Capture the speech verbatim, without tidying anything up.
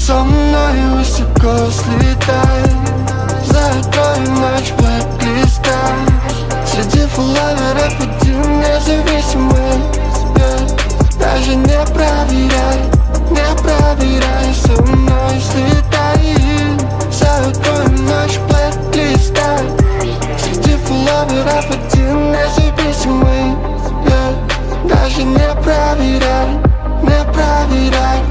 Со мной высоко слетай, закроем ночь блэк-листа. Среди фулловеров один независимый, yeah. Даже не проверяй, не проверяй. Со мной слетай, закроем ночь блэк-листа. Среди фулловеров один независимый, yeah. Даже не проверяй, не проверяй.